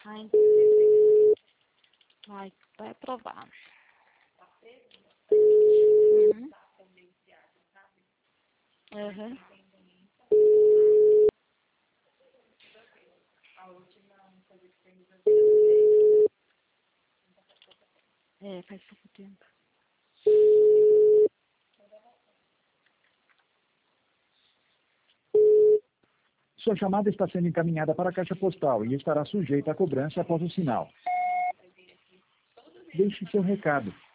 Ai, ai, vai aprovar. Uhum. Uhum. É, faz pouco tempo. Sua chamada está sendo encaminhada para a caixa postal e estará sujeita a cobrança após o sinal. Deixe seu recado.